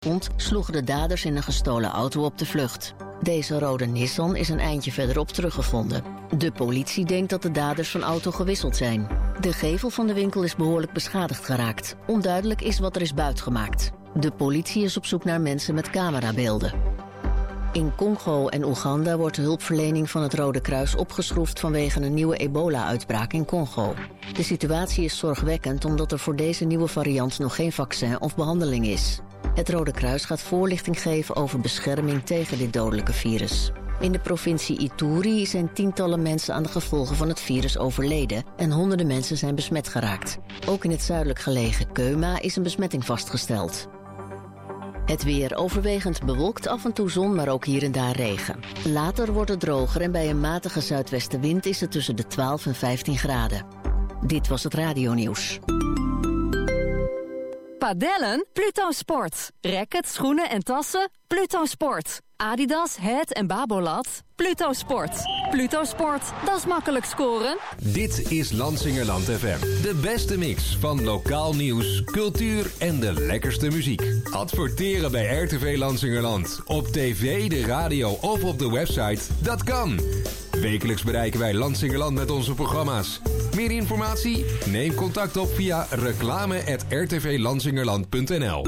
sloegen de daders in een gestolen auto op de vlucht. Deze rode Nissan is een eindje verderop teruggevonden. De politie denkt dat de daders van auto gewisseld zijn. De gevel van de winkel is behoorlijk beschadigd geraakt. Onduidelijk is wat er is buitgemaakt. De politie is op zoek naar mensen met camerabeelden. In Congo en Oeganda wordt de hulpverlening van het Rode Kruis opgeschroefd vanwege een nieuwe ebola-uitbraak in Congo. De situatie is zorgwekkend omdat er voor deze nieuwe variant nog geen vaccin of behandeling is. Het Rode Kruis gaat voorlichting geven over bescherming tegen dit dodelijke virus. In de provincie Ituri zijn tientallen mensen aan de gevolgen van het virus overleden en honderden mensen zijn besmet geraakt. Ook in het zuidelijk gelegen Keuma is een besmetting vastgesteld. Het weer overwegend bewolkt, af en toe zon, maar ook hier en daar regen. Later wordt het droger en bij een matige zuidwestenwind is het tussen de 12 en 15 graden. Dit was het radionieuws. Padellen? Pluto Sport. Rackets, schoenen en tassen? Pluto Sport. Adidas, Het en Babolat? Pluto Sport. Pluto Sport, dat is makkelijk scoren. Dit is Lansingerland FM. De beste mix van lokaal nieuws, cultuur en de lekkerste muziek. Adverteren bij RTV Lansingerland. Op tv, de radio of op de website. Dat kan. Wekelijks bereiken wij Lansingerland met onze programma's. Meer informatie? Neem contact op via reclame@rtvlansingerland.nl.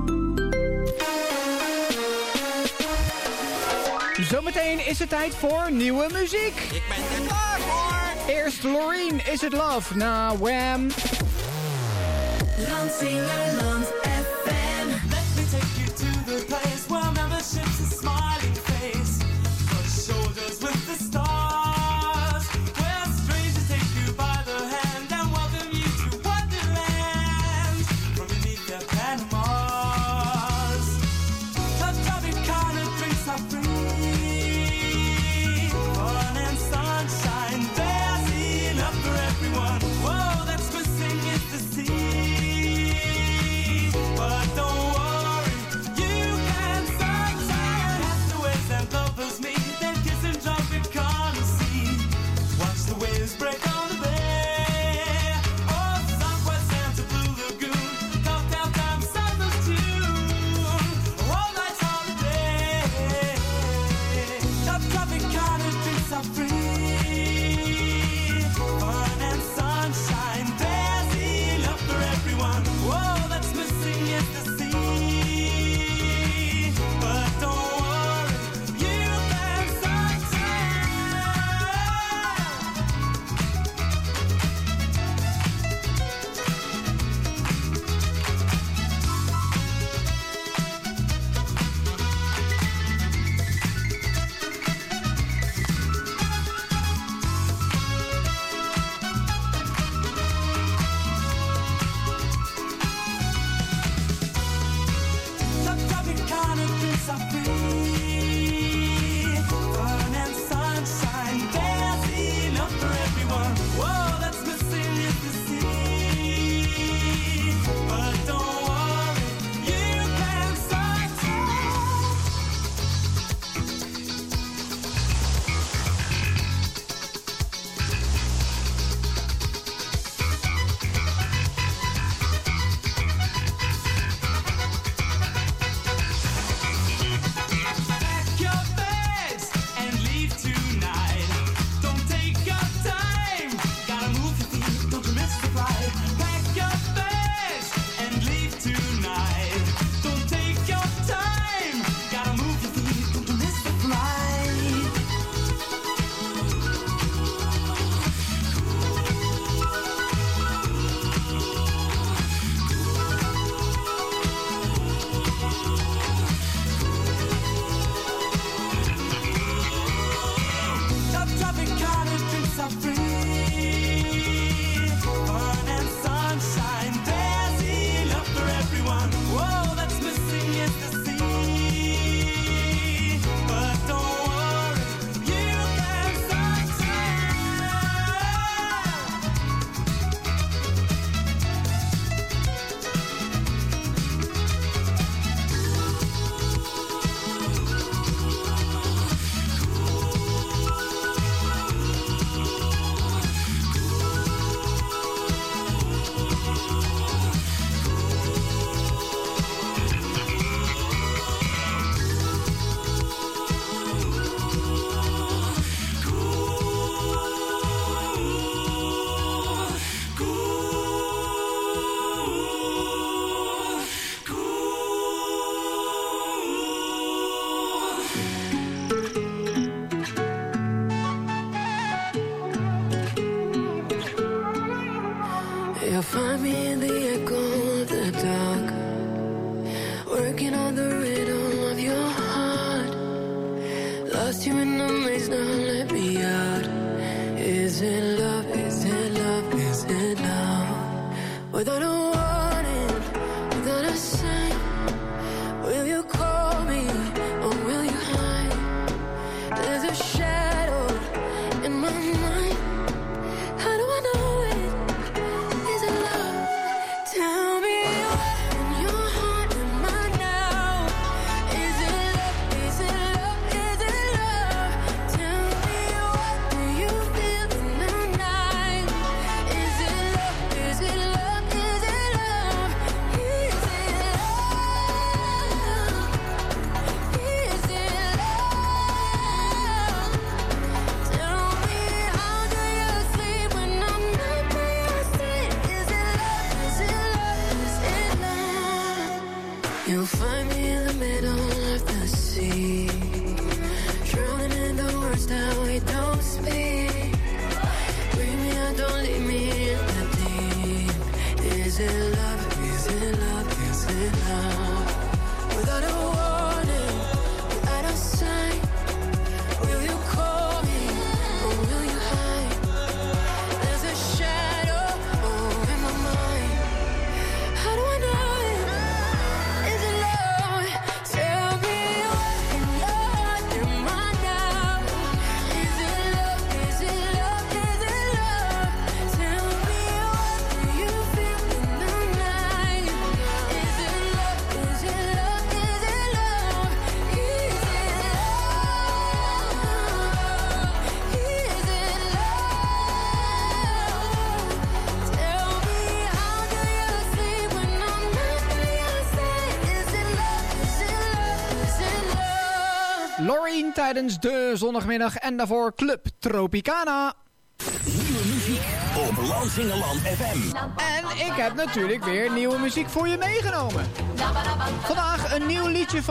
Zometeen is het tijd voor nieuwe muziek. Ik ben er klaar voor. Eerst Loreen, Is It Love, na Wham. Lansingerland FM. Let me take you to the place where membership's a smiling face. For shoulders with the stars. Where strangers take you by the hand and welcome you to Wonderland. From beneath their Panamas. The Tropicana drinks are free. Fun and sunshine, there's enough for everyone. Whoa, that's missing is the sea. But don't worry, you can sunshine. Castaways and lovers meet, then kiss and drop in Sea. Watch the waves break on the bay. Oh, Southwest Santa Blue Lagoon. Cocktail time, Summer's tune. All night's holiday. The Tropicana drinks are free. Fun and sunshine, there's enough for everyone. Whoa, that's missing is the sea. But don't worry, you can sunshine. The Tropicana drinks are free. Fun and sunshine, there's enough for everyone. Whoa, that's missing is the sea. But don't worry, you can sunshine. find me in the echo of the dark, working on the rhythm of your heart. Lost you in the maze, now let me out. Is it love, is it love, is it love? Without a warning, without a sign, will you call me or will you hide? There's a shadow in my mind. How do I know it? Is it love? Tell me what in your heart am I now? Is it love? Is it love? Is it love? Tell me what do you feel in the night? Is it love? Is it love? Is it love? Is it love? Is it love? Tell me how do you sleep when I'm not by your side? Is it love? Is it love? Is it love? You'll find me in the middle of the sea, drowning in the words that we don't speak. Bring me out, don't leave me in the deep. Is it love? Is it love? Is it love? Without a warning, without a sign, will you call me or will you hide? There's a shadow in my mind. How do I know it? Is it love? Tell me what in your heart am I now? Is it love? Is it love? Is it love? Tell me what do you feel in the night? Is it love? Is it love? Is it love? Is it love? Is it love? Tell me how do you sleep when I'm not by your side? Is it love? Is it love? Is it love? Loreen tijdens de zondagmiddag en daarvoor Club Tropicana. Nieuwe muziek op Lansingerland FM. En ik heb natuurlijk weer nieuwe muziek voor je meegenomen. Vandaag een nieuw liedje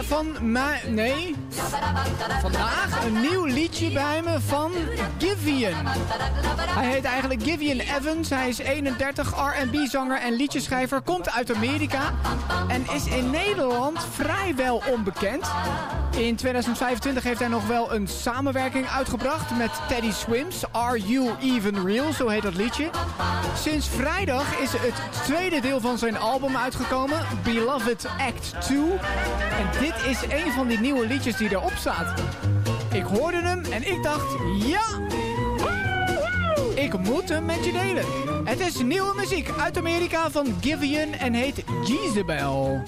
Vandaag een nieuw liedje bij me van Giveon. Hij heet eigenlijk Giveon Evans. Hij is 31, R&B-zanger en liedjeschrijver. Komt uit Amerika en is in Nederland vrijwel onbekend. In 2025 heeft hij nog wel een samenwerking uitgebracht met Teddy Swims. Are You Even Real? Zo heet dat liedje. Sinds vrijdag is het tweede deel van zijn album uitgekomen, Beloved Act 2. En dit is een van die nieuwe liedjes die erop staat. Ik hoorde hem en ik dacht, ja! Ik moet hem met je delen. Het is nieuwe muziek uit Amerika van Giveon en heet Jezebel.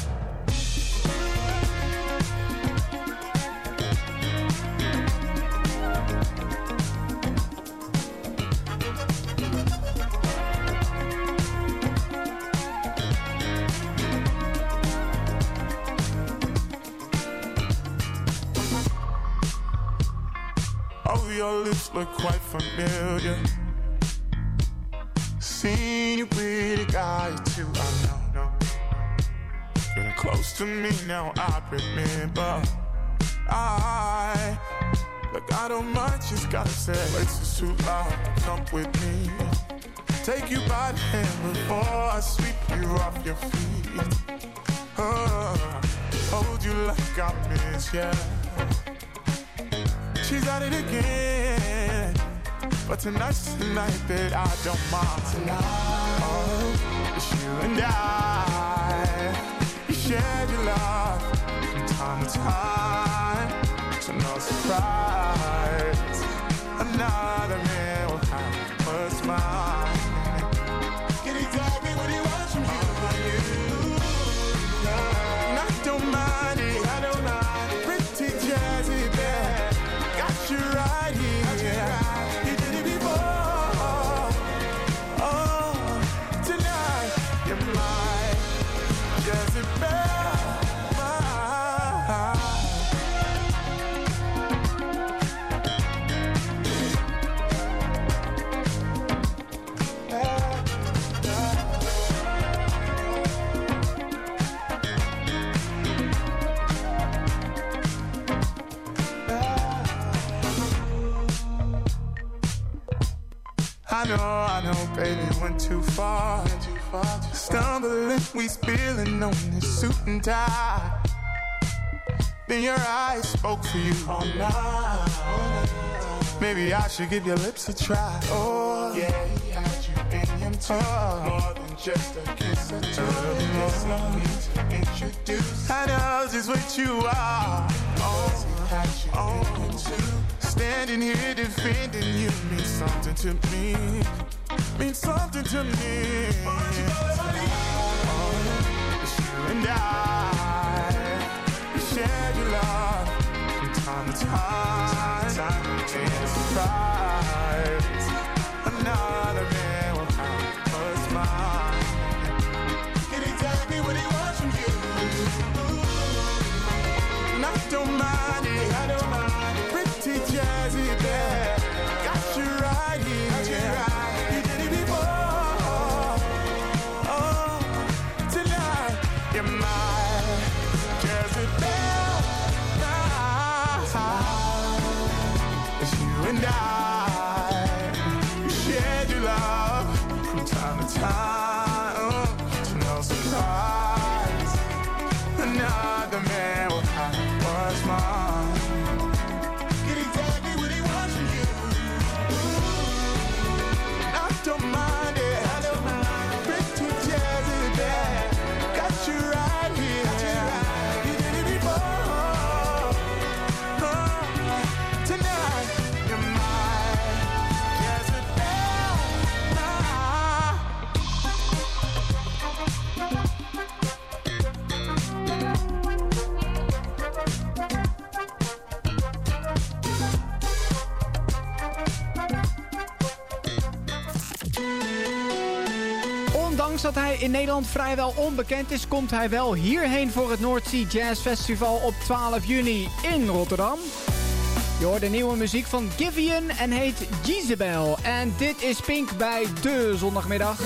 Oh, your lips look quite familiar. Seen you with a guy too, I know. Getting close to me now, I remember. Look, I don't mind, just gotta say, it's too loud, come with me. Take you by the hand before I sweep you off your feet. Hold you like I miss, yeah. She's at it again, but tonight's the night that I don't mind. Tonight, oh, it's you and I. We share your love from time to time, so no surprise. Another man will have what's mine. Can he tell me what he wants from you? And I don't mind it, I don't mind it. Pretty jazzy, babe. Got you right here. You did it before. Oh, tonight you're mine. Jezebel. I know, baby, went too far. Stumbling, we spilling on this suit and tie. Then your eyes spoke for you. Oh, nah. Maybe I should give your lips a try. Oh, yeah, he had you in him too. More than just a kiss or two. There's no need to introduce. I know just what you are. Oh, he had you in him too. Standing here defending you means something to me. Means something to me. Oh, it's you and I. We share your love from time to time. And a surprise. Another man will have what's mine. Get exactly what he wants from you. And I don't mind it. Pretty jazzy, babe. Got you right here. You did it before. Oh, tonight you're my Jezebel. It's you and I. We shared your love from time to time. To no surprise, another man will have what's mine. Get exactly what he wants from you. I don't mind it. Pretty jazzy, babe. Got you right here. You did it before. Tonight you're mine. Jezebel. Ondanks dat hij in Nederland vrijwel onbekend is, komt hij wel hierheen voor het North Sea Jazz Festival op 12 juni in Rotterdam. Je hoort de nieuwe muziek van Givian en heet Jezebel. En dit is Pink bij De Zondagmiddag.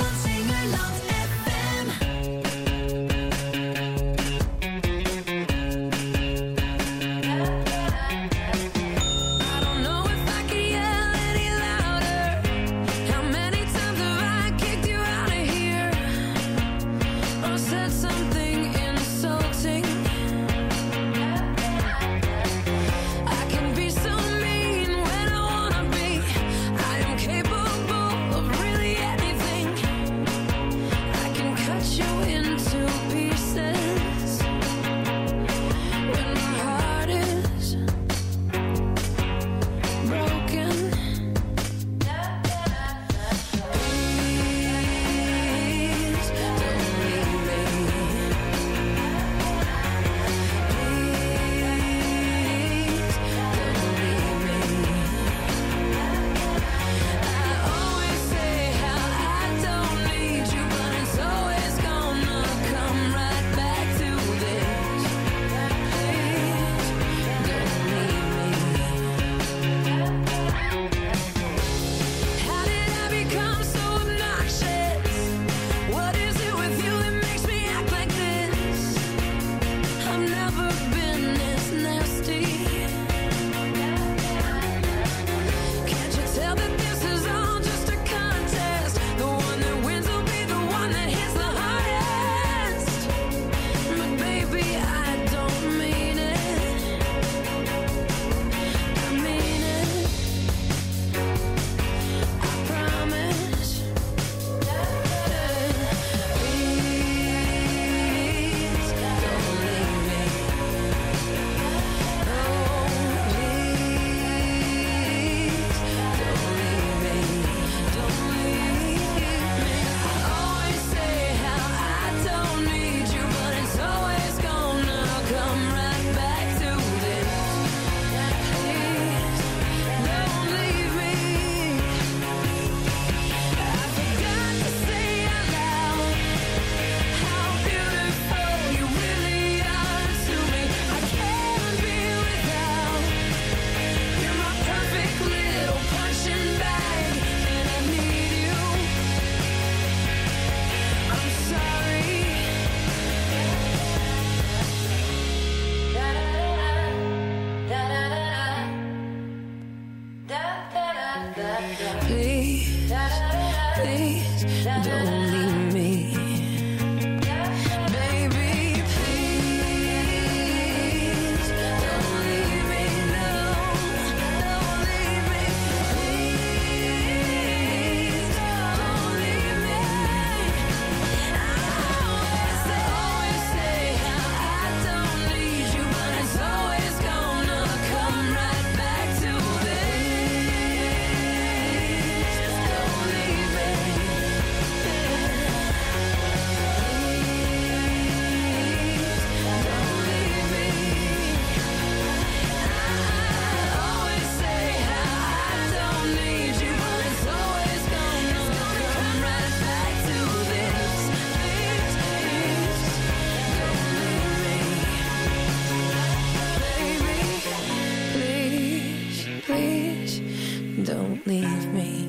leave me.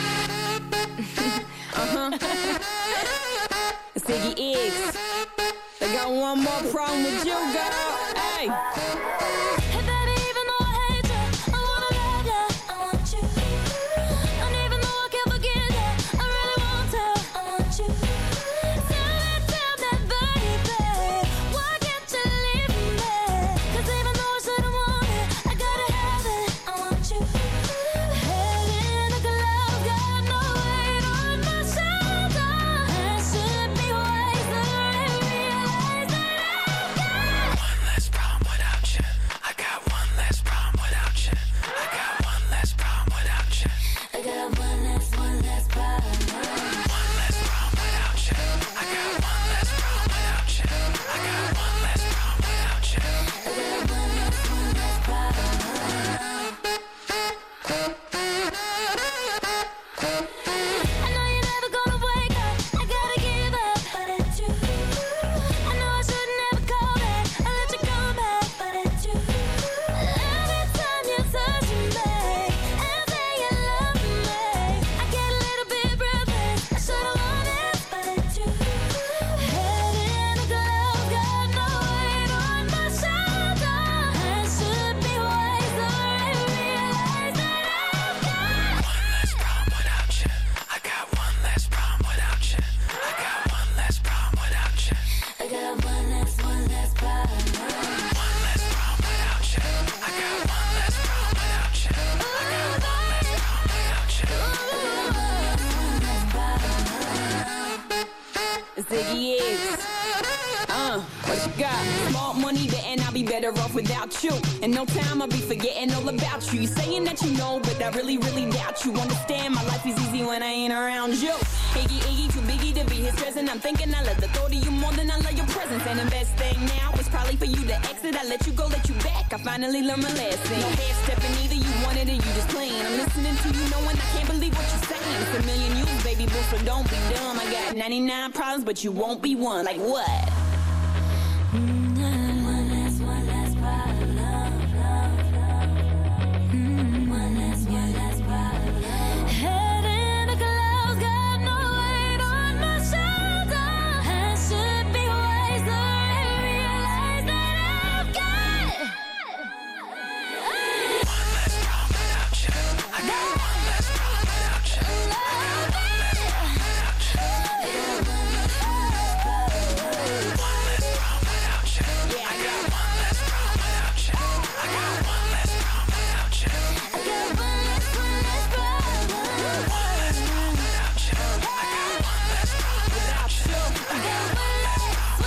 It's Iggy X. I got one more problem with you, girl. Hey. Hey baby, even though I hate you, I wanna love you, I want you. And even though I can't forget you, I really want to, I want you. Tell me, baby, why can't you leave me? 'Cause even though I shouldn't want it, I gotta have it, I want you. Head in a glove, got no weight on my shoulder. I should be wiser and realize that I've got one less problem without you. I got one less problem without you. I got one less problem without you. I got one less problem. One less problem without you. I got one less problem without you. I got one less problem without you. I got one less problem. I know you're never gonna wake up. I gotta give up, but it's you. I know I should never call back. I let you come back, but it's you. Every time you touch me and say you love me, I get a little bit breathless. I should've known it, but it's you. Head in a glove, got no weight on my shoulder. I should be wiser and realize that I've got one less problem without you. I got one less problem without you. I got one less problem without you. I got one less problem. One less problem without you. I got one less problem without you. I got one less problem without you. It's Iggy X. What you got? Small money, and I'll be better off without you. In no time, I'll be forgetting all about you. You saying that you know, but I really, really doubt you. Understand, my life is easy when I ain't around you. Iggy, too biggie to be his present. I'm thinking I love the thought of you more than I love your presence. And the best thing now is probably for you to exit. I let you go, let you back. I finally learned my lesson. No half stepping either, you wanted it, you just playing. I'm listening to you, knowing I can't believe what you're saying. It's a million you, baby boo, so don't be dumb. I got 99 problems, but you won't be one. Like what? One less problem. One less problem. Head in a glove, got no weight on my shoulder. I should be wiser and realize that I've got One less problem without you. I got one less problem without you. One less problem without you. Yeah, I got one less problem without you. I got one less problem without you. I got one less problem. One less problem without you. I got one less problem without you. I got one less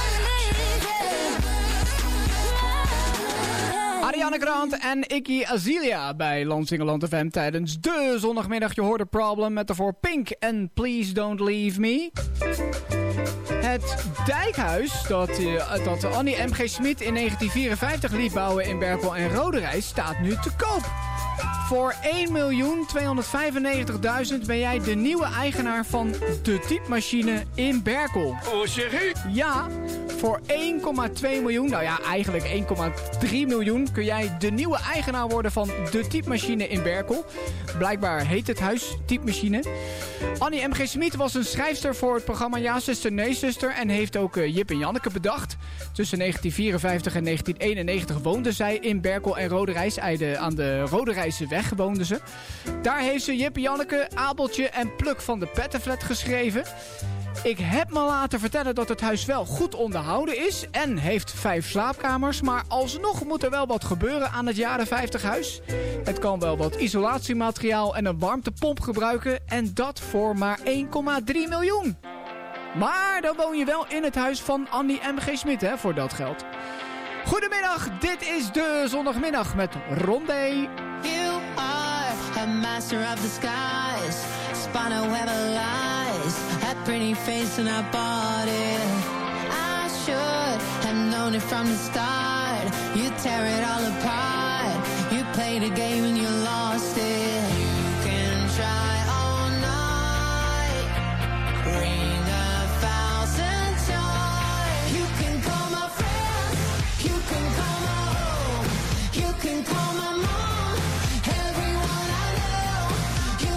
Ariana Grande en Iggy Azalea bij Lansingerland FM tijdens de zondagmiddag. Je hoorde Problem met daarvoor Pink en Please Don't Leave Me. Het dijkhuis dat Annie M.G. Schmid in 1954 liet bouwen in Berkel en Roderijs staat nu te koop. Voor 1.295.000 ben jij de nieuwe eigenaar van de typemachine in Berkel. Oh, zeg ik? Ja, voor 1,2 miljoen, nou ja, eigenlijk 1,3 miljoen... kun jij de nieuwe eigenaar worden van de typemachine in Berkel. Blijkbaar heet het huis typemachine. Annie M.G. Schmid was een schrijfster voor het programma Ja, Zuster, Nee, Zuster... en heeft ook Jip en Janneke bedacht. Tussen 1954 en 1991 woonde zij in Berkel en Roderijs. Aan de Roderijse weg woonde ze. Daar heeft ze Jip en Janneke, Abeltje en Pluk van de Pettenflat geschreven. Ik heb me laten vertellen dat het huis wel goed onderhouden is en heeft 5 slaapkamers, maar alsnog moet er wel wat gebeuren aan het jaren 50 huis. Het kan wel wat isolatiemateriaal en een warmtepomp gebruiken en dat voor maar 1,3 miljoen. Maar dan woon je wel in het huis van Annie M.G. Schmid, hè, voor dat geld. Goedemiddag, dit is de zondagmiddag met Rondé. You are a master of the skies, spun a web of lies, a pretty face and I bought it. I should have known it from the start. You tear it all apart. You played a game and you lost it. You can try all night, ring 1,000 times. You can call my friends, you can call my home, you can call my mom. Everyone I know, you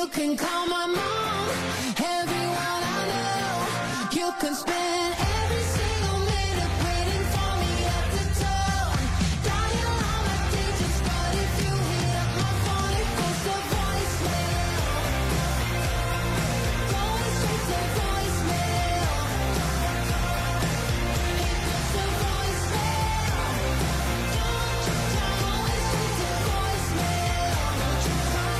You can call my mom, everyone I know. You can spend every single minute waiting for me at the door. Dial all my digits, but if you hit up my phone, it goes to voicemail. Going straight to voicemail. It goes to voicemail. Don't you try, going straight to voicemail. Don't you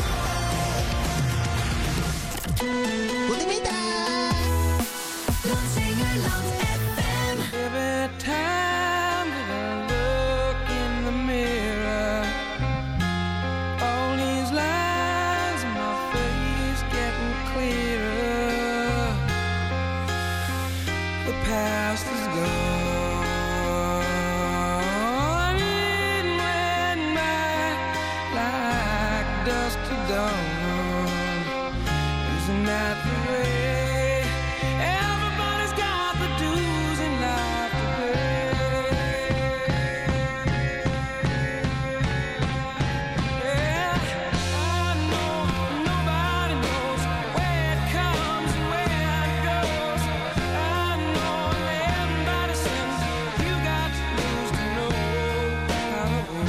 Every time that I look in the mirror, all these lines in my face getting clearer. The past is gone, it went by like dust to dawn. Isn't that the way? Everybody's got the dues in life to pay. Yeah, I know nobody knows where it comes and where it goes. I know everybody sings. You got to lose to know how to win.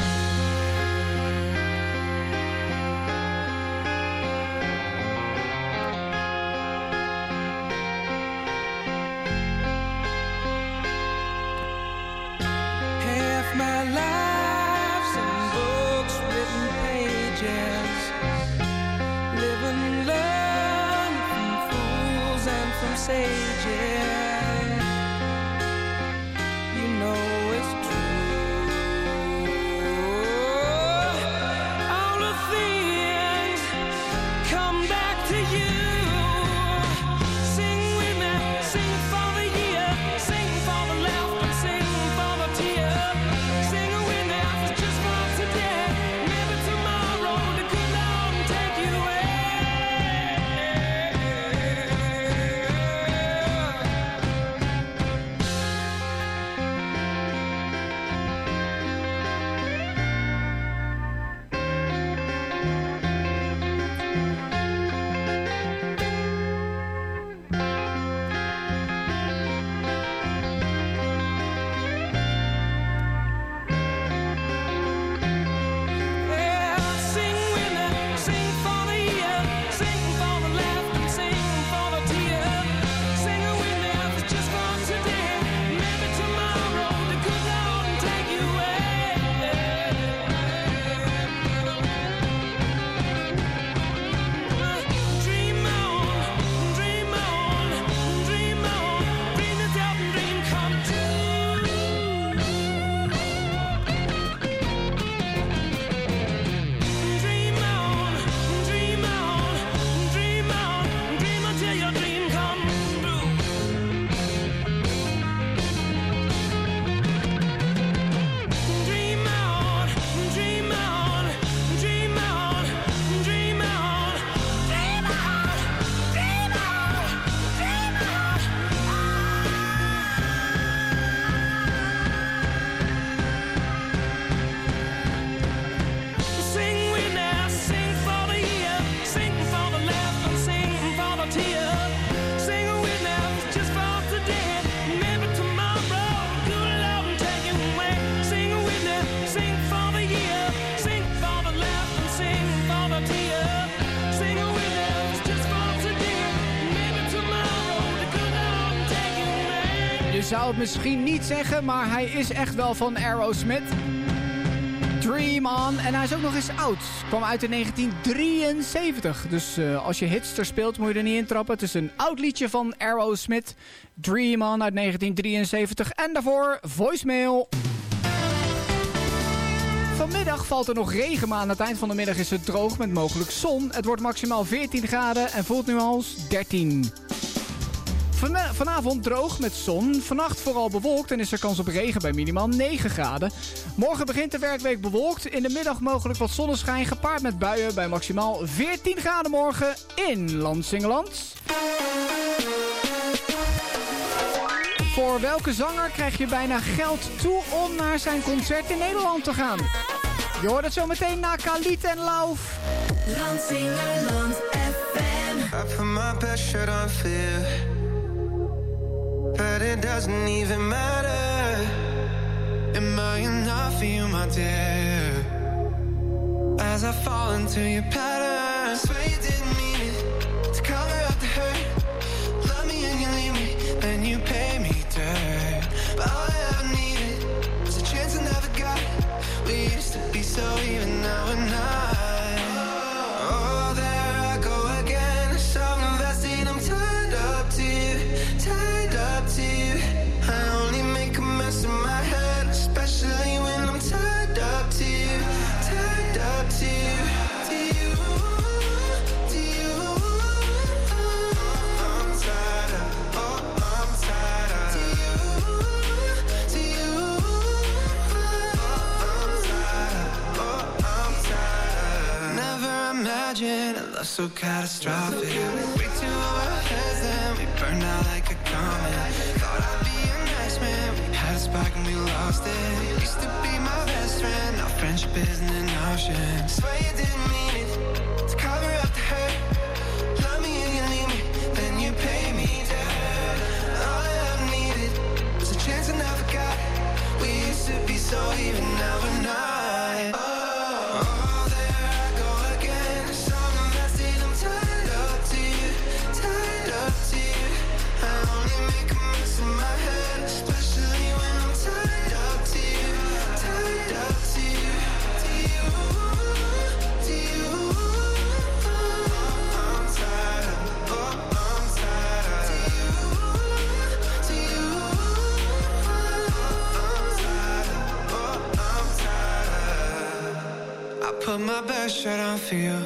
Half my life's in books, written pages, living, learn from fools and from sages. You know it's true. All the things come back to you. Sing with me, sing for the year, sing for the laughter, sing for the tear. Sing with me, just for today. Maybe tomorrow the good Lord will take you away. Yeah, sing with me, sing for the year, sing for the laughter, sing for the tear. Sing with me, just for today. Maybe tomorrow the good Lord will take you away. Dream on, dream on, dream on, dream yourself and dream come true. Dream on, dream on, dream on, dream until your dream come true. Dream on, dream on, dream on, dream on, dream on, dream on, dream on. Sing with me, sing for the year, sing for the laughter, sing for the tear. Sing with me, just for today. Maybe tomorrow, good Lord will take you away. Sing with me, sing for the year, sing for the laughter, sing for the tear. Sing with me, just for today. Maybe tomorrow, the good Lord will take you away. Je zou het misschien niet zeggen, maar hij is echt wel van Aerosmith. Dream On. En hij is ook nog eens oud. Kwam uit in 1973. Dus als je hitster speelt moet je er niet in trappen. Het is een oud liedje van Aerosmith. Dream On uit 1973. En daarvoor Voicemail. Vanmiddag valt er nog regen, maar aan het eind van de middag is het droog met mogelijk zon. Het wordt maximaal 14 graden en voelt nu als 13. Vanavond droog met zon. Vannacht vooral bewolkt en is er kans op regen bij minimaal 9 graden. Morgen begint de werkweek bewolkt. In de middag mogelijk wat zonneschijn gepaard met buien bij maximaal 14 graden morgen in Lansingerland. Voor welke zanger krijg je bijna geld toe om naar zijn concert in Nederland te gaan? Je hoort het zo meteen na Khalid en Lauf. Lansingerland FM. put my best shirt on for you, but it doesn't even matter. Am I enough for you, my dear? As I fall into your pattern, swear you didn't mean it, to cover up the hurt. Love me and you leave me, then you pay me dirt. But all I ever needed was a chance I never got. We used to be so even, now we're not. Oh, there I go again, so invested, I'm tied up to you, tied up to you. I only make a mess in my head, especially when I'm tied up to you, tied up to you, to you, to you. I'm tied up, oh, I'm tied up to you, to you. I'm tied up, oh, I'm tied up. Never imagined a love so catastrophic. Way too over our heads, then we burned out like a comet. Thought I'd be a nice man, we had a spark and we lost it. You used to be my best friend, now friendship isn't an option. Swear you didn't mean it, to cover up the hurt. Love me and you leave me, then you pay me dirt. All I ever needed was a chance I never got. We used to be so even, now we're not. Oh, there I go again, so I'm invested, I'm tied up to you, tied up to you. I only make a mess in my head, especially when I'm tied up to you, tied up to you, to you, to you. I'm tied up, oh, I'm tied up to you, to you. I'm tied up, oh, I'm tied up. I put my best shirt on for you,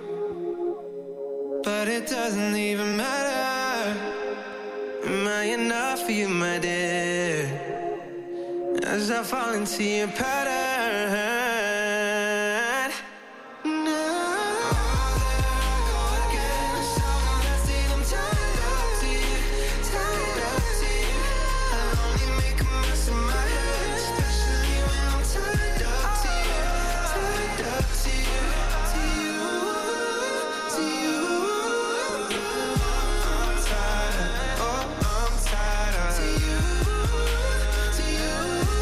but it doesn't even matter. Am I enough for you, my dear? As I fall into your pattern. No. There I go again, so invested, I'm tied up to you, tied up to you. I only make a mess in my head, especially when I'm tied up to you, tied up to you, to you, to you. I'm tied up, oh, I'm tied up to you, to you.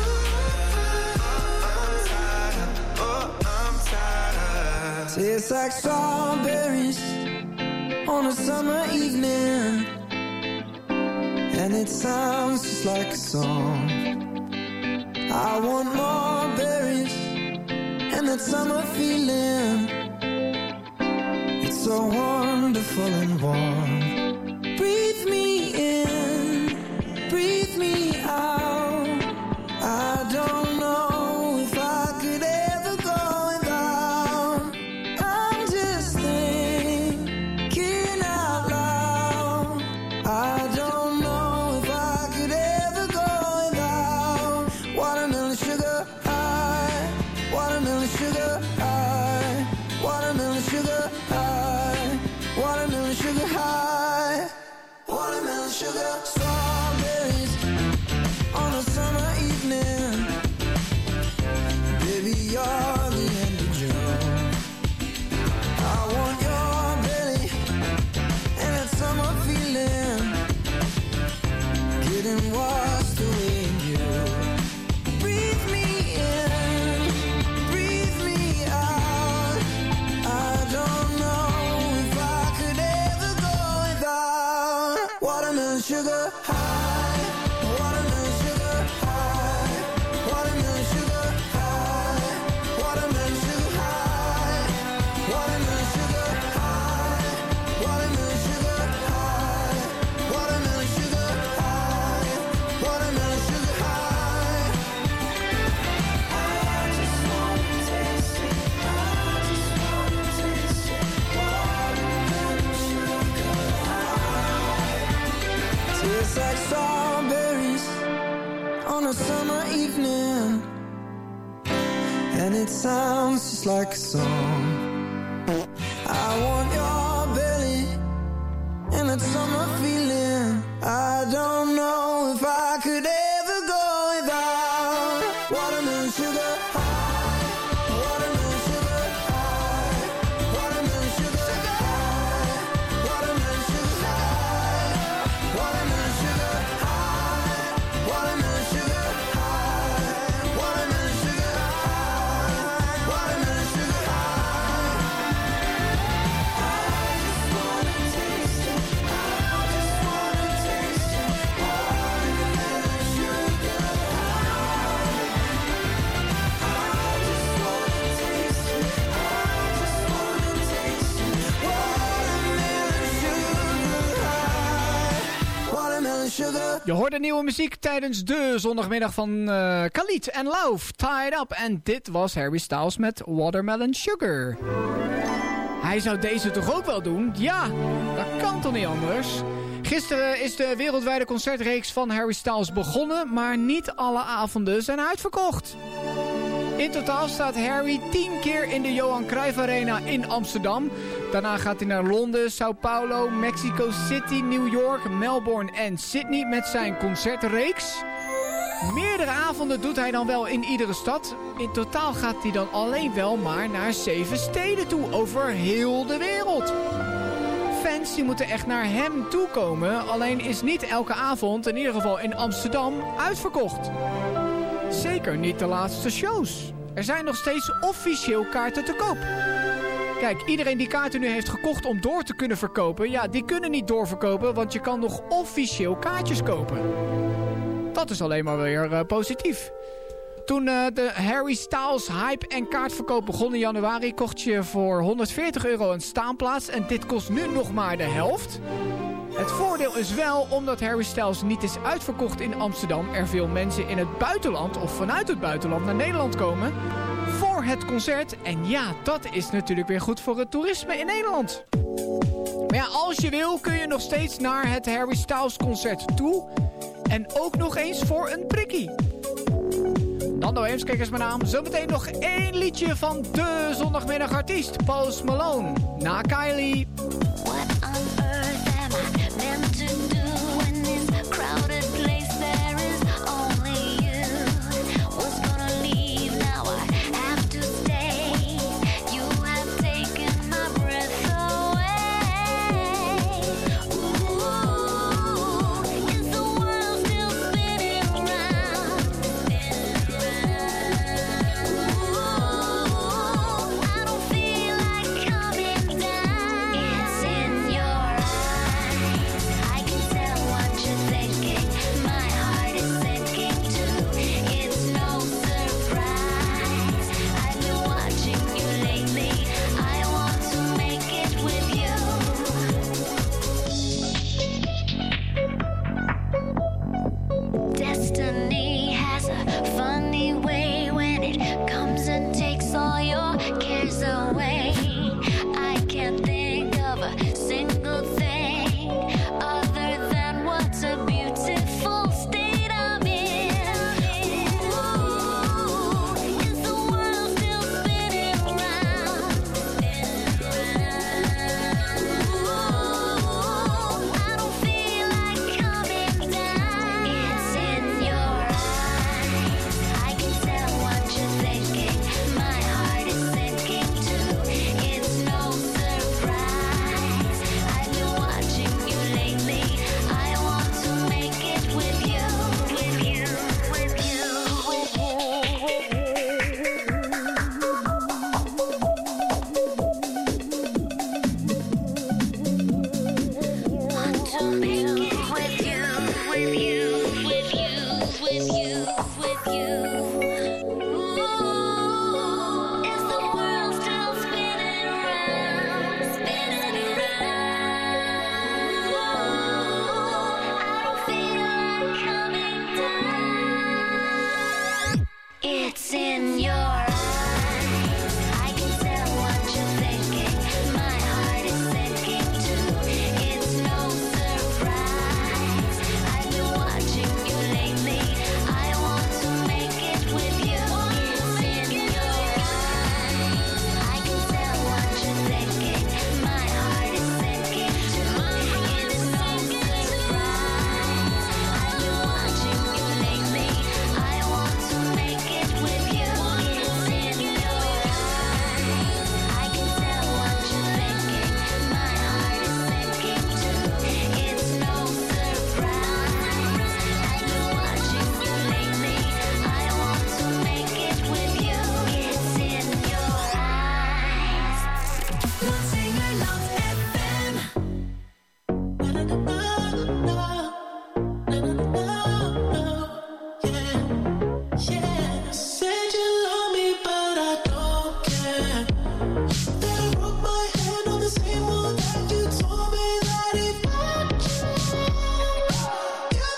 I'm tied up, oh, I'm tied up. Tastes like strawberries on a summer evening, and it sounds just like a song. I want more berries and that summer feeling. It's so wonderful and warm. Breathe me in, breathe me out. I don't know if I could ever go without. I'm just thinking out loud. I don't know if I could ever go without. Watermelon sugar high, watermelon sugar high, watermelon sugar high, watermelon sugar high, watermelon sugar. Strawberries on a summer evening. Baby, you're the end of June. I want your belly and that summer feeling, getting washed away in you. Breathe me in, breathe me out. I don't know if I could ever go without. Watermelon sugar high, watermelon sugar high, watermelon sugar high, watermelon sugar high, watermelon sugar high, watermelon sugar high, watermelon sugar high, watermelon sugar high. I just wanna taste it, I just wanna taste it. Watermelon sugar high. Tastes like strawberries on a summer evening, and it sounds just like a song. I want your belly and that summer feeling. I don't know if I could ever go without. Watermelon sugar high, watermelon sugar high, watermelon sugar high, watermelon sugar. Je hoort de nieuwe muziek tijdens de zondagmiddag van Khalid en Lauf, Tied Up. En dit was Harry Styles met Watermelon Sugar. Hij zou deze toch ook wel doen? Ja, dat kan toch niet anders? Gisteren is de wereldwijde concertreeks van Harry Styles begonnen, maar niet alle avonden zijn uitverkocht. In totaal staat Harry 10 keer in de Johan Cruijff Arena in Amsterdam. Daarna gaat hij naar Londen, Sao Paulo, Mexico City, New York, Melbourne en Sydney met zijn concertreeks. Meerdere avonden doet hij dan wel in iedere stad. In totaal gaat hij dan alleen wel maar naar 7 steden toe over heel de wereld. Fans die moeten echt naar hem toe komen. Alleen is niet elke avond, in ieder geval in Amsterdam, uitverkocht. Zeker niet de laatste shows. Er zijn nog steeds officieel kaarten te koop. Kijk, iedereen die kaarten nu heeft gekocht om door te kunnen verkopen, ja, die kunnen niet doorverkopen, want je kan nog officieel kaartjes kopen. Dat is alleen maar weer positief. Toen de Harry Styles hype en kaartverkoop begon in januari, kocht je voor €140 een staanplaats en dit kost nu nog maar de helft. Het voordeel is wel, omdat Harry Styles niet is uitverkocht in Amsterdam, er veel mensen in het buitenland of vanuit het buitenland naar Nederland komen voor het concert. En ja, dat is natuurlijk weer goed voor het toerisme in Nederland. Maar ja, als je wil kun je nog steeds naar het Harry Styles concert toe. En ook nog eens voor een prikkie. Nando Eems, kijk eens mijn naam. Zometeen nog 1 liedje van de zondagmiddagartiest Post Malone. Na Kylie. What on earth am I meant to do in this crowded place? There is only you. Was gonna leave, now I have to stay. You have taken my breath away. Ooh, is the world still spinning round? Ooh, I don't feel like coming down. It's in your eyes, I can tell what you're thinking. My heart is sinking too. It's no surprise, I've been watching you lately. I want to make it with you. Destiny has a funny way when it comes and takes all your cares away. I can't think of a single thing other than what's a beautiful state I'm in. Ooh, is the world still spinning round? Ooh, I don't feel like coming down. It's in your eyes, I can tell what you're thinking. My heart is sinking too. It's no surprise, I've been watching you lately. I want to make it with you, with you, with you, with you. Want to make it with you, with you, with you, with you, with you. Ooh, is the world still spinning around, spinning around? Ooh, I don't feel like coming down. It's in your eyes, I can tell what you're thinking. My heart is sinking too. It's no surprise, I've been watching you lately. I want to make it with you. It's in your eyes, I can tell what you're thinking. My heart is sinking too. It's no surprise, I've been watching you lately. I want to make it with you. It's in your eyes, I can tell what you're thinking. My heart is sinking too. It's no surprise, I've been watching you lately. I want to make it with you. It's in your eyes. Lansingerland FM. Said you love me, but I don't care. That I broke my hand on the same wall that you told me that if I tried, you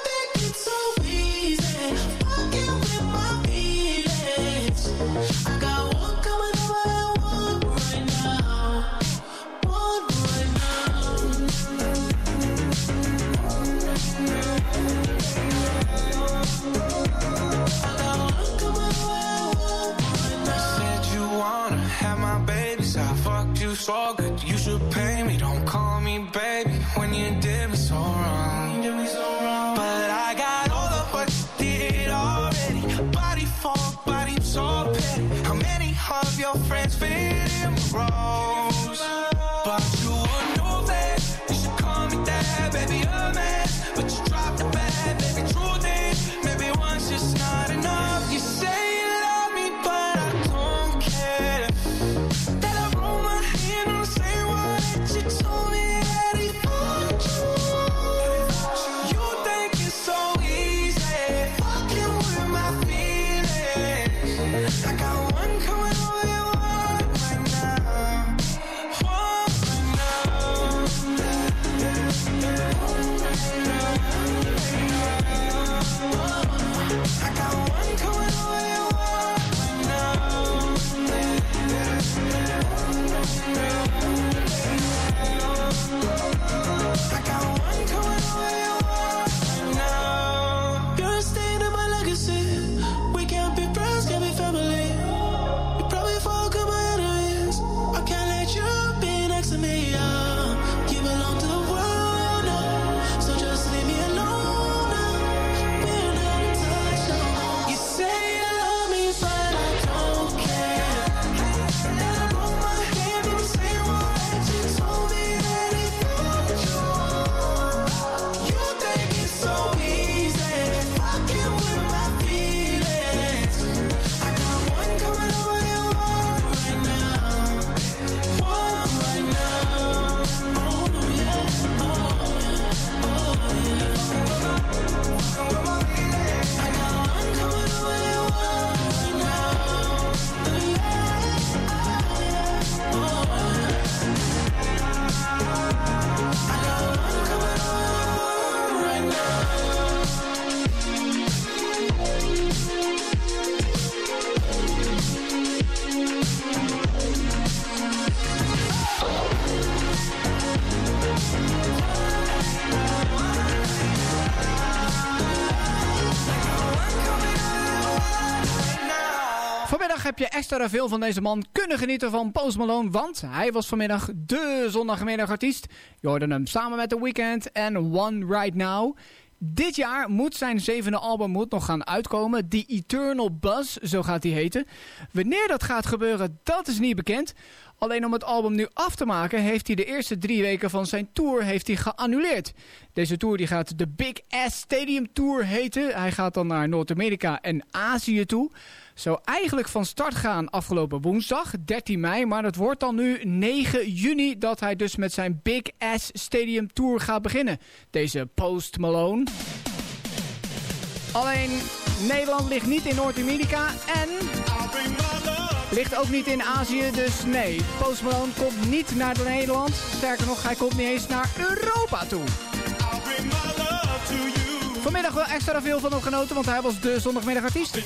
so wrong. But I got all of what you did already. Body for body, so petty. How many of your friends fit in my roles? But you would know that you should call me that, baby, a man. But you dropped the bad, baby, truth is, maybe one's just not enough. You say you love me, but I don't care. That I roll my hand on the same one that you told me that he fucked you. You think it's so easy, fucking with my feelings. I got one coming over your one right now. One right now. I got one coming over your one right now. I got one coming over your one right now. You're a stain in my legacy. We can't be friends, can't be family. You probably forgot my enemies. I can't let you be next to me. You belong to the world now, so just leave me alone now. We're not in touch no more. You say you love me, but I don't care. That I roll my hand in the same one that you told me that he fucked you. You think it's so easy, fucking with my feelings. I got one coming over your one right now. One right now. Oh yeah, oh yeah, oh yeah. I got one coming over your one right now. Oh yeah, I got one coming over your one right now. Vanmiddag heb je extra veel van deze man kunnen genieten van Post Malone, want hij was vanmiddag de zondagmiddagartiest. Je hoorde hem samen met The Weeknd en One Right Now. Dit jaar moet zijn 7e album nog gaan uitkomen, The Eternal Buzz, zo gaat hij heten. Wanneer dat gaat gebeuren, dat is niet bekend. Alleen om het album nu af te maken heeft hij de eerste 3 weken van zijn tour geannuleerd. Deze tour die gaat de Big Ass Stadium Tour heten. Hij gaat dan naar Noord-Amerika en Azië toe. Zou eigenlijk van start gaan afgelopen woensdag, 13 mei. Maar het wordt dan nu 9 juni dat hij dus met zijn Big Ass Stadium Tour gaat beginnen. Deze Post Malone. Alleen Nederland ligt niet in Noord-Amerika en ligt ook niet in Azië, dus nee. Post Malone komt niet naar Nederland. Sterker nog, hij komt niet eens naar Europa toe. Vanmiddag wel extra veel van opgenoten, want hij was de zondagmiddagartiest.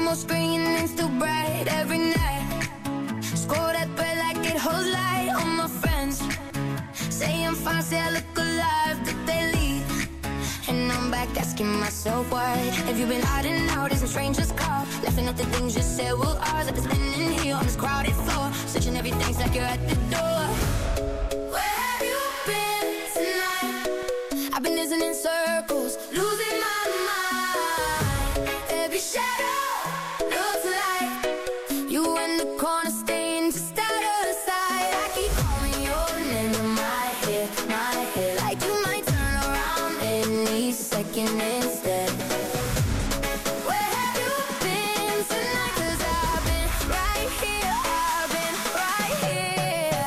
almost green and still bright every night. Scroll that bread like it holds light on my friends. Say I'm fine, say I look alive, but they leave. And I'm back asking myself why. Have you been hiding out as a stranger's car? Laughing at the things you said were ours. I've been standing here on this crowded floor, searching everything's like you're at the door. Where have you been tonight? I've been dancing in circles, losing my mind. Every shadow looks like you in the corner, staying just out of sight. I keep calling your name in my head, like you might turn around any second instead. Where have you been tonight? 'Cause I've been right here, I've been right here.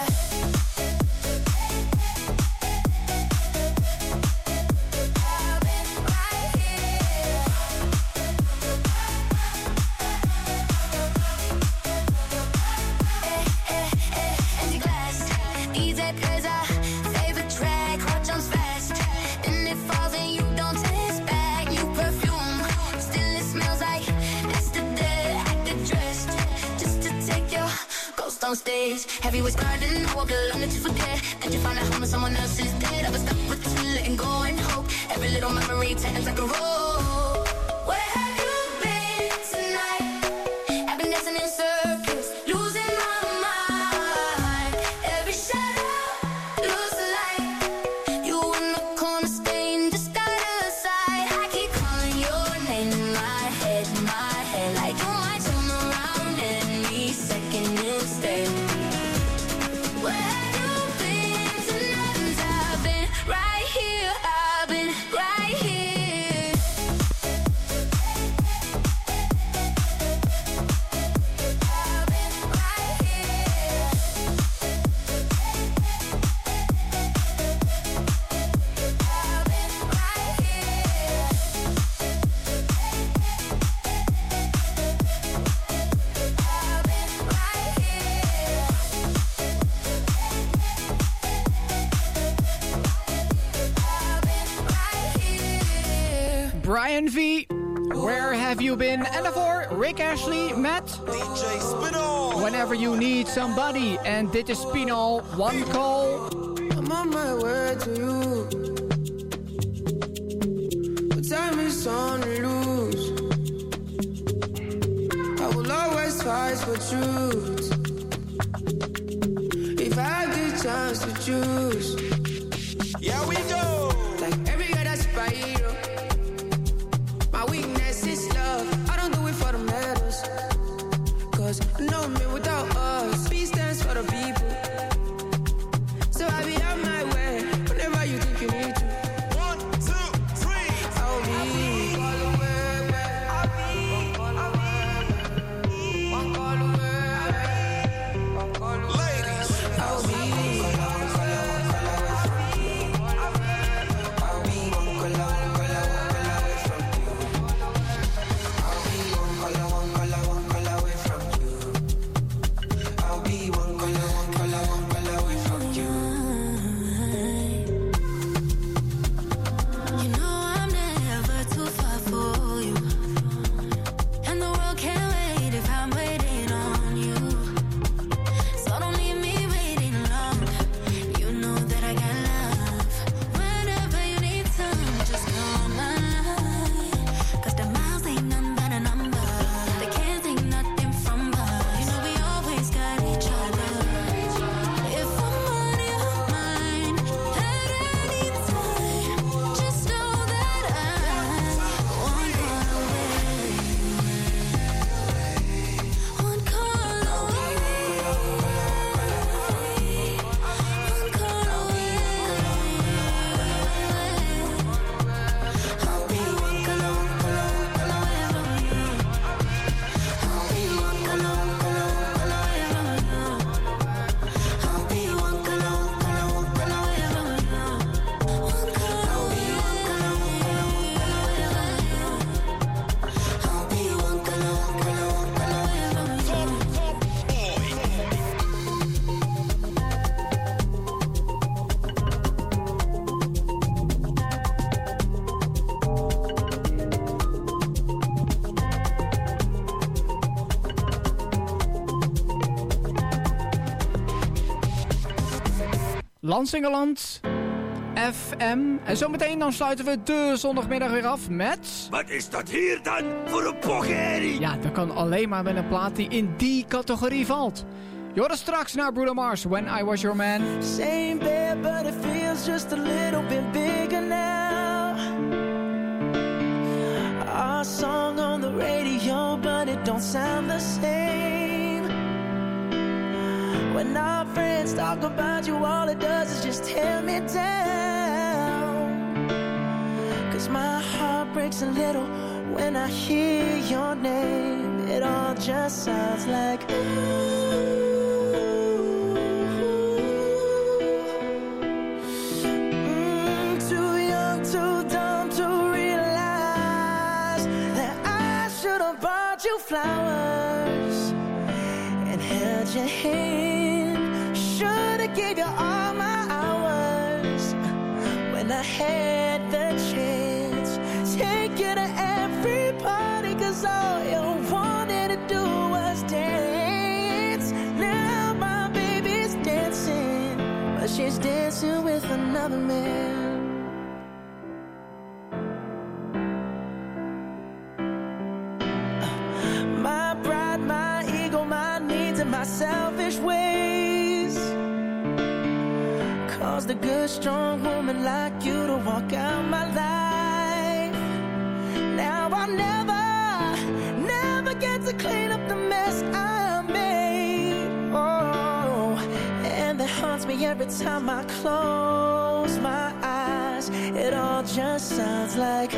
I've been right here. Empty glass, easy as a favorite track, watch on fast. And it falls and you don't taste back. New perfume, still it smells like yesterday. I get dressed just to take your ghost on stage. Have you whispered and I walk alone that you forget that you found a home and someone else is dead. I was stuck with you, letting go and hope. Every little memory turns like a roll. Where have you been tonight? I've been dancing in circles, losing my mind. Every shadow looks like you in the corner, staying just out of sight. I keep calling your name in my head, like you might turn around any second instead. Where have you been tonight? 'Cause I've been right here, I've been right here. I've been right here. I've been right here. I've been right here. I've been right here. Brian V, Where Have You Been? En daarvoor Rick Ashley met DJ Spinall. Whenever You Need Somebody. En dit is Spinall, One Call. I'm on my way to you. But time is on the loose. I will always fight for truth. If I had the chance to choose, Yeah, we go. like every other spiral. My weakness is love. I don't do it for the medals. 'Cause no man without us. Peace stands for the people. So I be on my way whenever you think you need to. 1, 2, 3. I'll be one call away. Ladies. I'll be Lansingerland FM. En zometeen dan sluiten we de zondagmiddag weer af met... Wat is dat hier dan voor een pocherie? Ja, dat kan alleen maar met een plaat die in die categorie valt. Je hoort straks naar Bruno Mars, When I Was Your Man. Same bed, but it feels just a little bit bigger now. Our song on the radio, but it don't sound the same. When our friends talk about you, all it does is just tear me down. 'Cause my heart breaks a little when I hear your name. It all just sounds like too young, too dumb to realize that I should have bought you flowers and held your hand. Should have gave you all my hours when I had the chance. Take you to every party, 'cause all you wanted to do was dance. Now my baby's dancing, but she's dancing with another man. My pride, my ego, my needs and my selfish ways caused a good, strong woman like you to walk out my life. Now I'll never get to clean up the mess I made. Oh, and that haunts me every time I close my eyes. It all just sounds like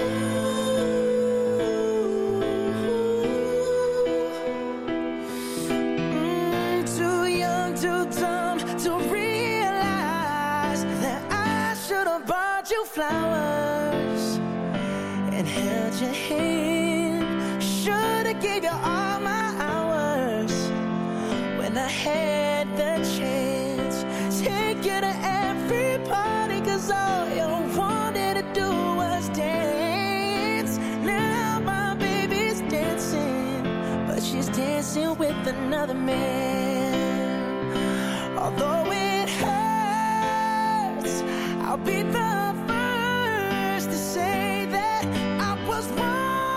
too young, too dumb to realize that I should have bought you flowers and held your hand. Should have gave you all my hours when I had the chance. Take you to every party, 'cause all you wanted to do was dance. Now my baby's dancing, but she's dancing with another man. Although it hurts, I'll be the first to say that I was wrong.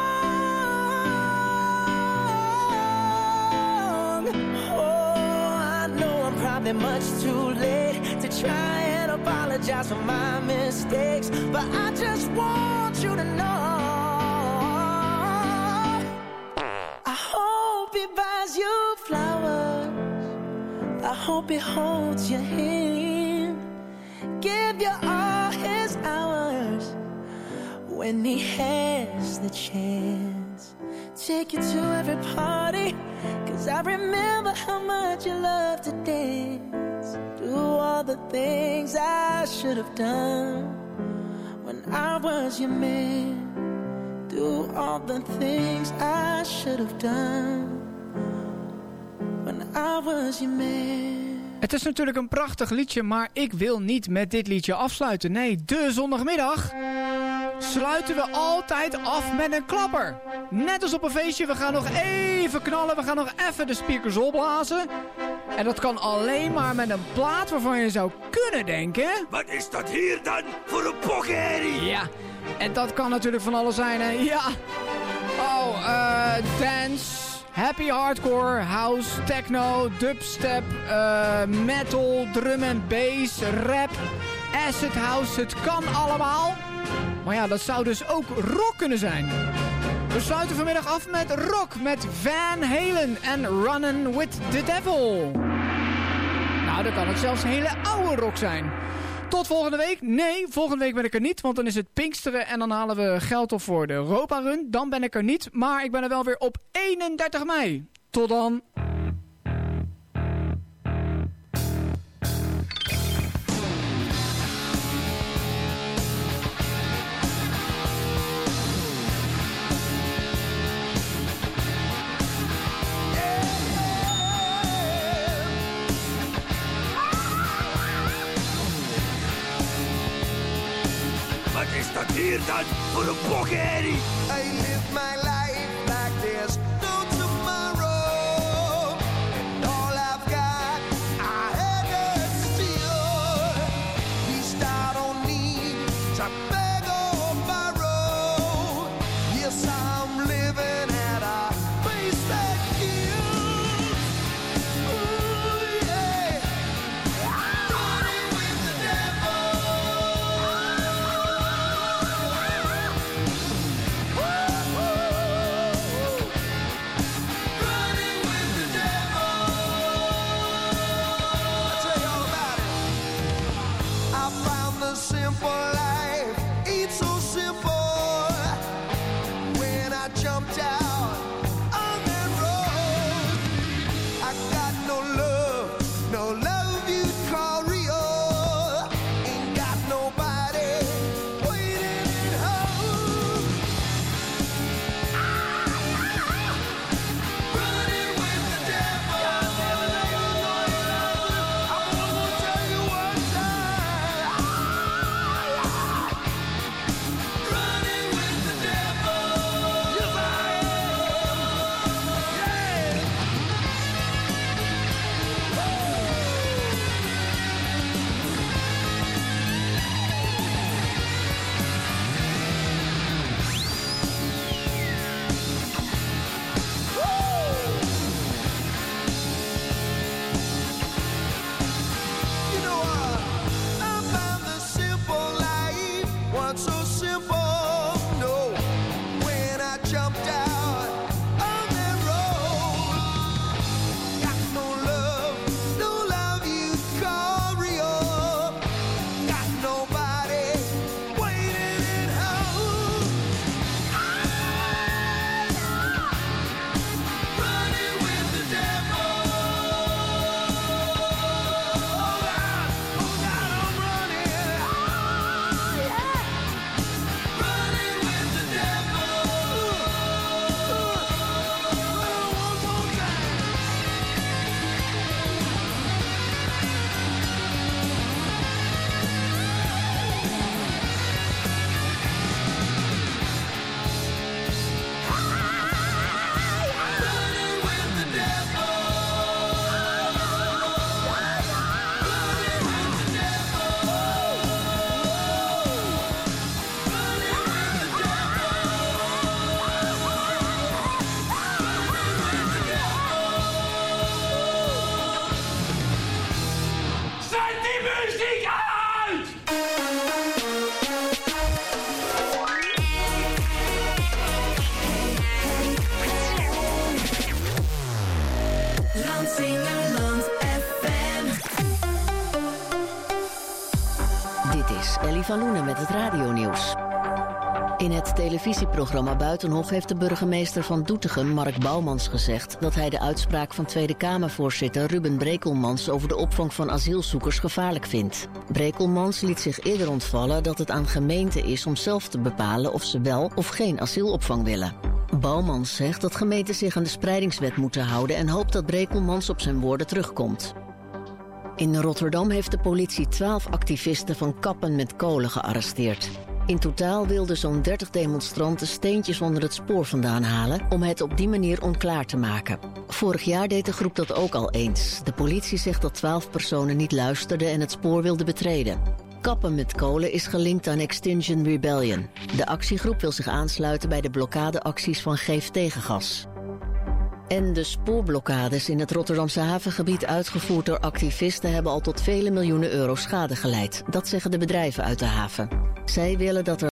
Oh, I know I'm probably much too late to try and apologize for my mistakes, but I just want you to know I hope he buys you flowers. I hope he holds your hand, give you all his hours when he has the chance. Take you to every party, 'cause I remember how much you loved to dance. Do all the things I should have done when I was your man. Do all the things I should have done when I was your man. Het is natuurlijk een prachtig liedje, maar ik wil niet met dit liedje afsluiten. Nee, de zondagmiddag sluiten we altijd af met een klapper. Net als op een feestje, we gaan nog even knallen, we gaan nog even de speakers opblazen. En dat kan alleen maar met een plaat waarvan je zou kunnen denken... Wat is dat hier dan voor een pocherie? Ja, en dat kan natuurlijk van alles zijn, hè. Ja. Dance, happy hardcore, house, techno, dubstep, metal, drum en bass, rap, acid house. Het kan allemaal. Maar ja, dat zou dus ook rock kunnen zijn. We sluiten vanmiddag af met rock met Van Halen en Runnin' with the Devil. Nou, dan kan het zelfs hele oude rock zijn. Tot volgende week? Nee, volgende week ben ik er niet, want dan is het Pinksteren en dan halen we geld op voor de Europa Run. Dan ben ik er niet, maar ik ben er wel weer op 31 mei. Tot dan. Wat is dat hier dan voor een pocherie? I live my life like there's no tomorrow. And all I've got, I had to steal. beg or borrow. Yes, I'm living at a pace that kills. Ooh, yeah. Running with the devil. Running with the devil. I'll tell you all about it. I found the simple life ain't so simple. When I jumped out on that road, I got no love you'd call real. Ain't got nobody waiting at home. Running with the devil. I'm gonna tell you one time. Running with the devil. Yes, I am. Yeah. You know, I found the simple life wasn't so simple. No, when I jumped out on that road, got no love you'd call real. Got nobody waiting at home. Running with the devil. Oh God, I'm running. Running with the devil. One more time. Running with the devil. Running with the devil. Running with the devil. Zet die muziek uit! Landsingerland FM. Dit is Ellie van Loenen met het radionieuws. In het televisieprogramma Buitenhof heeft de burgemeester van Doetinchem, Mark Bouwmans, gezegd dat hij de uitspraak van Tweede Kamervoorzitter Ruben Brekelmans over de opvang van asielzoekers gevaarlijk vindt. Brekelmans liet zich eerder ontvallen dat het aan gemeenten is om zelf te bepalen of ze wel of geen asielopvang willen. Bouwmans zegt dat gemeenten zich aan de spreidingswet moeten houden en hoopt dat Brekelmans op zijn woorden terugkomt. In Rotterdam heeft de politie 12 activisten van Kappen met Kolen gearresteerd. In totaal wilden zo'n 30 demonstranten steentjes onder het spoor vandaan halen om het op die manier onklaar te maken. Vorig jaar deed de groep dat ook al eens. De politie zegt dat 12 personen niet luisterden en het spoor wilden betreden. Kappen met Kolen is gelinkt aan Extinction Rebellion. De actiegroep wil zich aansluiten bij de blokkadeacties van Geef Tegengas. En de spoorblokkades in het Rotterdamse havengebied uitgevoerd door activisten hebben al tot vele miljoenen euro schade geleid. Dat zeggen de bedrijven uit de haven. Zij willen dat er